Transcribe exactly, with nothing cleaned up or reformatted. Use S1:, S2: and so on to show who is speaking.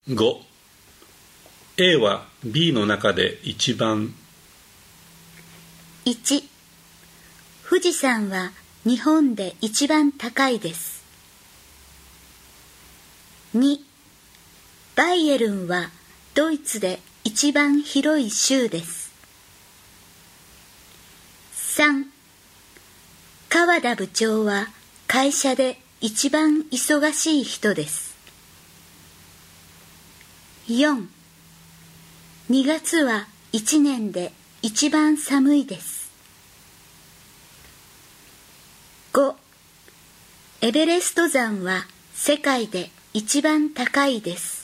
S1: ご、A は B の中で一番。
S2: いち、富士山は日本で一番高いです。に、バイエルンはドイツで一番広い州です。さん、川田部長は会社で一番忙しい人です。よん、にがつはいちねんで一番寒いです。ご、エベレスト山は世界で一番高いです。